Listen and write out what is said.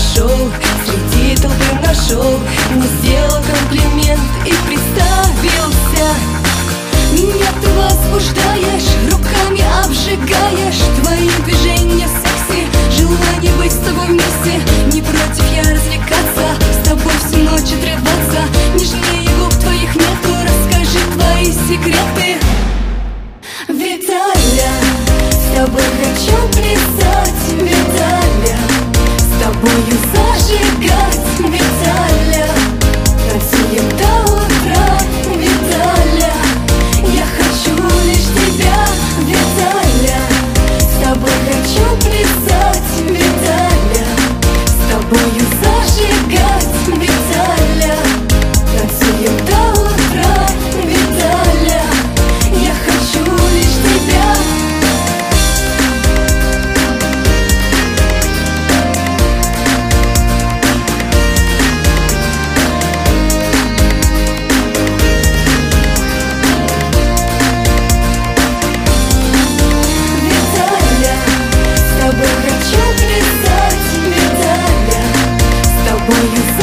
пошел, среди толпы нашел, мне сделал комплимент и представился. Меня ты возбуждаешь, руками обжигаешь, твои движения секси, желание быть с тобой вместе. Не против я развлекаться, с тобой всю ночь отрываться. Нежнее губ твоих нету, расскажи твои секреты. Виталя, с тобой хочу плясать, Виталя, с тобою зажигать, Виталя, танцуем до утра, Виталя, я хочу лишь тебя, Виталя, с тобой хочу плясать, Виталя, с тобою зажигать, Виталя, танцуем до утра, Виталя, я хочу лишь тебя. Хочу плясать, Виталя, с тобою